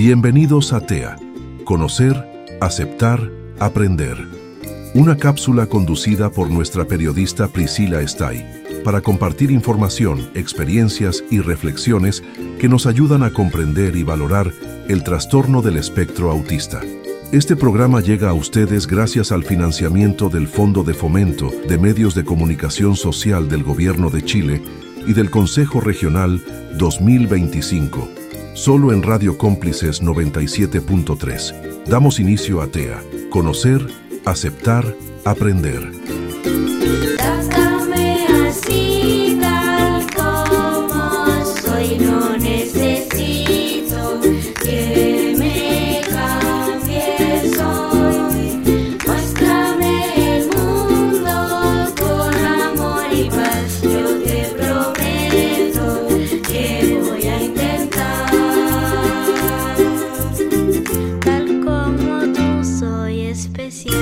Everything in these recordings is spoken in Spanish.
Bienvenidos a TEA, Conocer, Aceptar, Aprender. Una cápsula conducida por nuestra periodista Priscila Estay para compartir información, experiencias y reflexiones que nos ayudan a comprender y valorar el trastorno del espectro autista. Este programa llega a ustedes gracias al financiamiento del Fondo de Fomento de Medios de Comunicación Social del Gobierno de Chile y del Consejo Regional 2025. Solo en Radio Cómplices 97.3. Damos inicio a TEA, Conocer, Aceptar, Aprender. Tócame así, tal como soy, no necesito que me cambies hoy. Muéstrame el mundo con amor y paz, yo te prometo que voy a intentar. Tal como tú soy especial.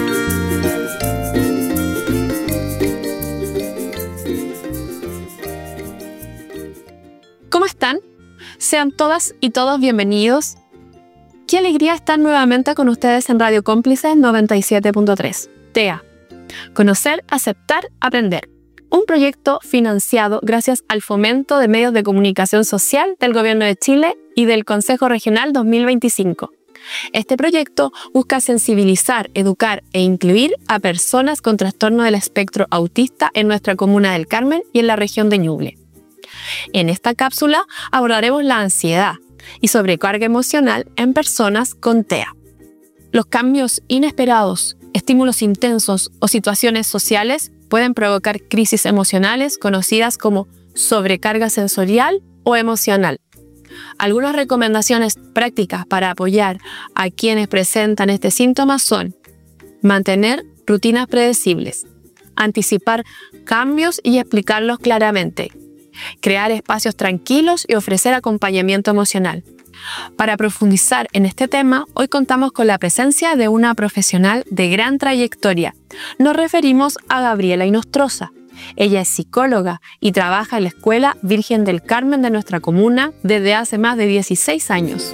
¿Cómo están? Sean todas y todos bienvenidos. Qué alegría estar nuevamente con ustedes en Radio Cómplices 97.3. TEA, Conocer, Aceptar, Aprender. Un proyecto financiado gracias al Fomento de Medios de Comunicación Social del Gobierno de Chile y del Consejo Regional 2025. Este proyecto busca sensibilizar, educar e incluir a personas con trastorno del espectro autista en nuestra comuna del Carmen y en la región de Ñuble. En esta cápsula abordaremos la ansiedad y sobrecarga emocional en personas con TEA. Los cambios inesperados, estímulos intensos o situaciones sociales pueden provocar crisis emocionales conocidas como sobrecarga sensorial o emocional. Algunas recomendaciones prácticas para apoyar a quienes presentan este síntoma son: mantener rutinas predecibles, anticipar cambios y explicarlos claramente, crear espacios tranquilos y ofrecer acompañamiento emocional. Para profundizar en este tema, hoy contamos con la presencia de una profesional de gran trayectoria. Nos referimos a Gabriela Inostroza. Ella es psicóloga y trabaja en la Escuela Virgen del Carmen de nuestra comuna desde hace más de 16 años.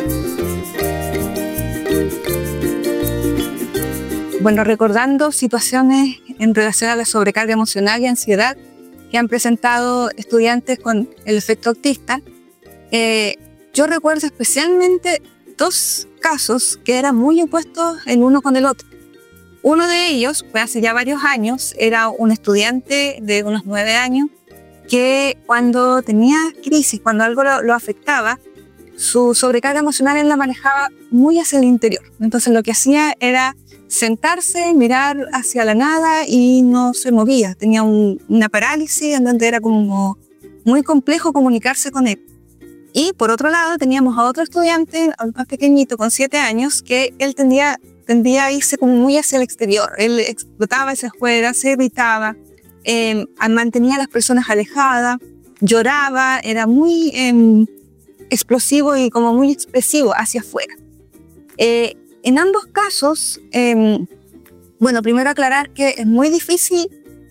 Bueno, recordando situaciones en relación a la sobrecarga emocional y ansiedad que han presentado estudiantes con el efecto autista, yo recuerdo especialmente dos casos que eran muy opuestos el uno con el otro. Uno de ellos, fue hace ya varios años, era un estudiante de unos 9 años que cuando tenía crisis, cuando algo lo afectaba, su sobrecarga emocional él la manejaba muy hacia el interior. Entonces lo que hacía era sentarse, mirar hacia la nada y no se movía. Tenía una parálisis en donde era como muy complejo comunicarse con él. Y por otro lado teníamos a otro estudiante, al más pequeñito, con 7 años, que él tendía a irse como muy hacia el exterior. Él explotaba hacia afuera, se irritaba, mantenía a las personas alejadas, lloraba, era muy explosivo y como muy expresivo hacia afuera. En ambos casos, primero aclarar que es muy difícil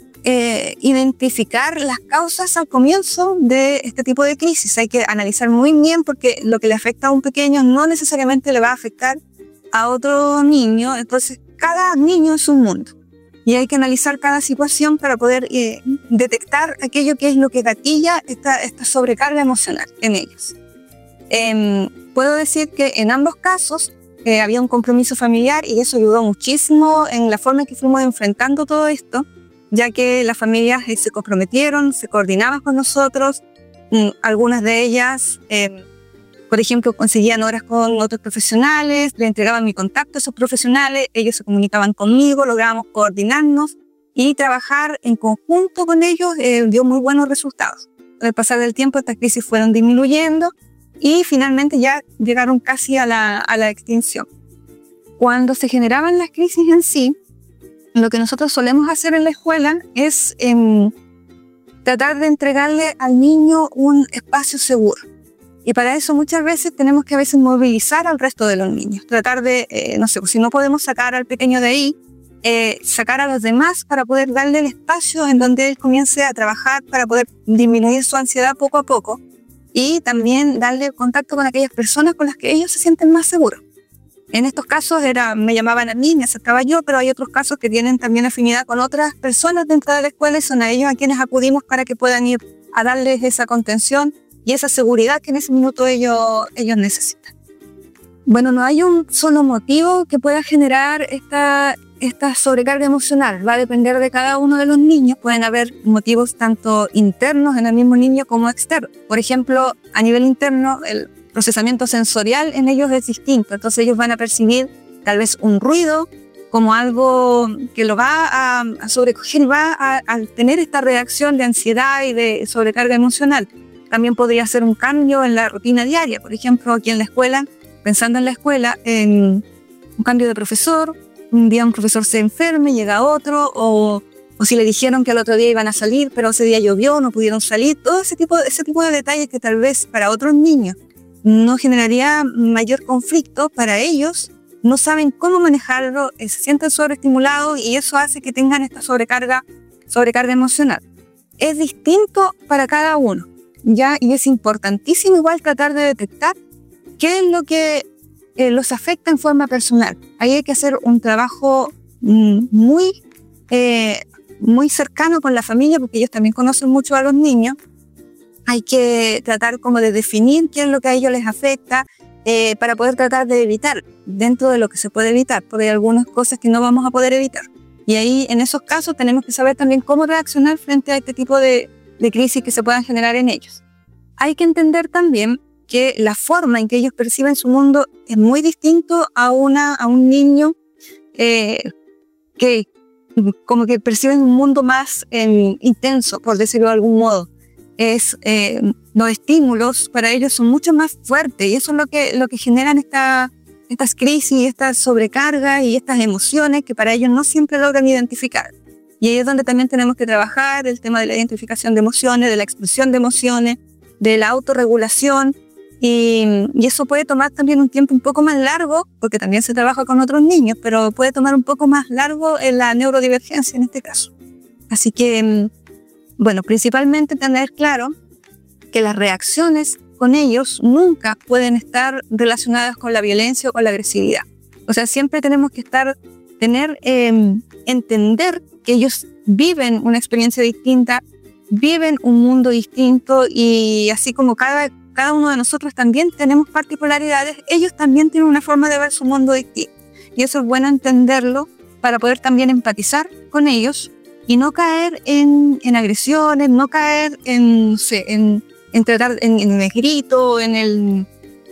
identificar las causas al comienzo de este tipo de crisis. Hay que analizar muy bien porque lo que le afecta a un pequeño no necesariamente le va a afectar a otro niño. Entonces, cada niño es un mundo y hay que analizar cada situación para poder detectar aquello que es lo que gatilla esta sobrecarga emocional en ellos. Puedo decir que en ambos casos había un compromiso familiar y eso ayudó muchísimo en la forma en que fuimos enfrentando todo esto, ya que las familias se comprometieron, se coordinaban con nosotros. Algunas de ellas, por ejemplo, conseguían horas con otros profesionales, le entregaban mi contacto a esos profesionales, ellos se comunicaban conmigo, lográbamos coordinarnos y trabajar en conjunto con ellos dio muy buenos resultados. Con el pasar del tiempo estas crisis fueron disminuyendo y finalmente ya llegaron casi a la extinción. Cuando se generaban las crisis en sí, lo que nosotros solemos hacer en la escuela es tratar de entregarle al niño un espacio seguro. Y para eso muchas veces tenemos que a veces movilizar al resto de los niños. Tratar de, si no podemos sacar al pequeño de ahí, sacar a los demás para poder darle el espacio en donde él comience a trabajar para poder disminuir su ansiedad poco a poco. y también darle contacto con aquellas personas con las que ellos se sienten más seguros. En estos casos me llamaban a mí, me acercaba yo, pero hay otros casos que tienen también afinidad con otras personas dentro de la escuela y son a ellos a quienes acudimos para que puedan ir a darles esa contención y esa seguridad que en ese minuto ellos necesitan. Bueno, no hay un solo motivo que pueda generar esta sobrecarga emocional. Va a depender de cada uno de los niños. Pueden haber motivos tanto internos en el mismo niño como externos. Por ejemplo, a nivel interno, el procesamiento sensorial en ellos es distinto. Entonces ellos van a percibir tal vez un ruido como algo que lo va a sobrecoger y va a tener esta reacción de ansiedad y de sobrecarga emocional. También podría ser un cambio en la rutina diaria. Por ejemplo, aquí en la escuela, pensando en la escuela, en un cambio de profesor, un día un profesor se enferme, llega otro, o si le dijeron que al otro día iban a salir, pero ese día llovió, no pudieron salir, todo ese tipo de detalles que tal vez para otros niños no generaría mayor conflicto, para ellos no saben cómo manejarlo, se sienten sobreestimulados y eso hace que tengan esta sobrecarga emocional. Es distinto para cada uno, ¿ya? Y es importantísimo igual tratar de detectar qué es lo que los afecta en forma personal. Ahí hay que hacer un trabajo muy cercano con la familia, porque ellos también conocen mucho a los niños. Hay que tratar como de definir qué es lo que a ellos les afecta para poder tratar de evitar dentro de lo que se puede evitar, porque hay algunas cosas que no vamos a poder evitar. Y ahí, en esos casos, tenemos que saber también cómo reaccionar frente a este tipo de crisis que se puedan generar en ellos. Hay que entender también que la forma en que ellos perciben su mundo es muy distinto a un niño que como que perciben un mundo más intenso, por decirlo de algún modo. Los estímulos para ellos son mucho más fuertes y eso es lo que generan estas crisis, estas sobrecargas y estas emociones que para ellos no siempre logran identificar. Y ahí es donde también tenemos que trabajar el tema de la identificación de emociones, de la expresión de emociones, de la autorregulación. Y eso puede tomar también un tiempo un poco más largo, porque también se trabaja con otros niños, pero puede tomar un poco más largo en la neurodivergencia en este caso. Así que, bueno, principalmente tener claro que las reacciones con ellos nunca pueden estar relacionadas con la violencia o con la agresividad. O sea, siempre tenemos que entender que ellos viven una experiencia distinta, viven un mundo distinto y así como cada uno de nosotros también tenemos particularidades, ellos también tienen una forma de ver su mundo distinto. Y eso es bueno entenderlo para poder también empatizar con ellos y no caer en agresiones, no caer en tratar en el grito, en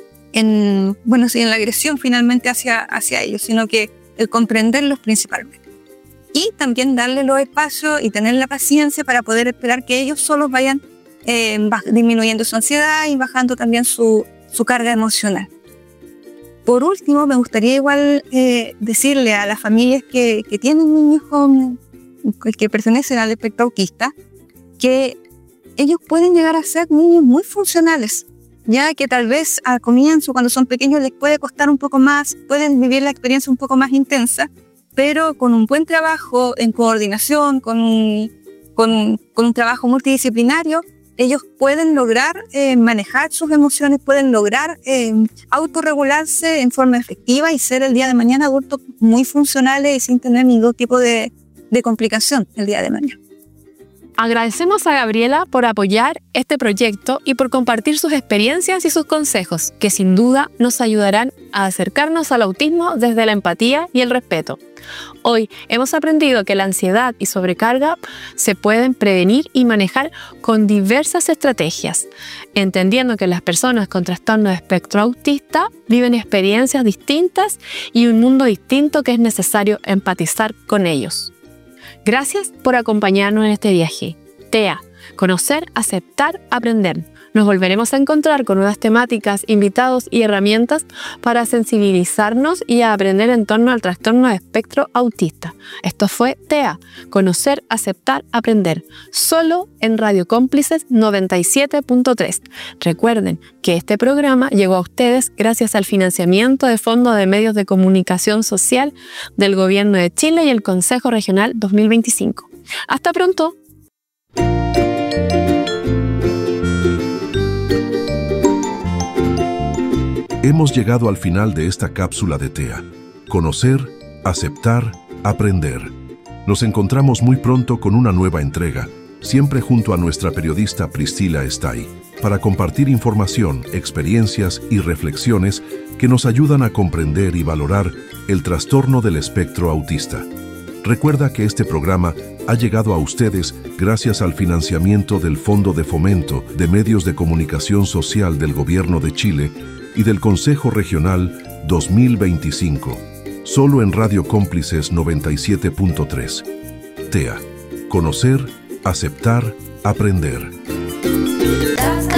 la agresión finalmente hacia ellos, sino que el comprenderlos principalmente. Y también darle los espacios y tener la paciencia para poder esperar que ellos solos vayan disminuyendo su ansiedad y bajando también su carga emocional. Por último, me gustaría igual decirle a las familias que tienen niños que pertenecen al espectro autista que ellos pueden llegar a ser niños muy funcionales, ya que tal vez al comienzo, cuando son pequeños, les puede costar un poco más, pueden vivir la experiencia un poco más intensa, pero con un buen trabajo en coordinación, con un trabajo multidisciplinario, ellos pueden lograr manejar sus emociones, pueden lograr autorregularse en forma efectiva y ser el día de mañana adultos muy funcionales y sin tener ningún tipo de complicación el día de mañana. Agradecemos a Gabriela por apoyar este proyecto y por compartir sus experiencias y sus consejos, que sin duda nos ayudarán a acercarnos al autismo desde la empatía y el respeto. Hoy hemos aprendido que la ansiedad y sobrecarga se pueden prevenir y manejar con diversas estrategias, entendiendo que las personas con trastorno de espectro autista viven experiencias distintas y un mundo distinto que es necesario empatizar con ellos. Gracias por acompañarnos en este viaje. TEA, conocer, aceptar, aprender. Nos volveremos a encontrar con nuevas temáticas, invitados y herramientas para sensibilizarnos y a aprender en torno al trastorno de espectro autista. Esto fue TEA, conocer, aceptar, aprender, solo en Radio Cómplices 97.3. Recuerden que este programa llegó a ustedes gracias al financiamiento de Fondo de Medios de Comunicación Social del Gobierno de Chile y el Consejo Regional 2025. ¡Hasta pronto! Hemos llegado al final de esta cápsula de TEA. Conocer, aceptar, aprender. Nos encontramos muy pronto con una nueva entrega, siempre junto a nuestra periodista Priscila Estay, para compartir información, experiencias y reflexiones que nos ayudan a comprender y valorar el trastorno del espectro autista. Recuerda que este programa ha llegado a ustedes gracias al financiamiento del Fondo de Fomento de Medios de Comunicación Social del Gobierno de Chile y del Consejo Regional 2025, solo en Radio Cómplices 97.3. TEA. Conocer, aceptar, aprender.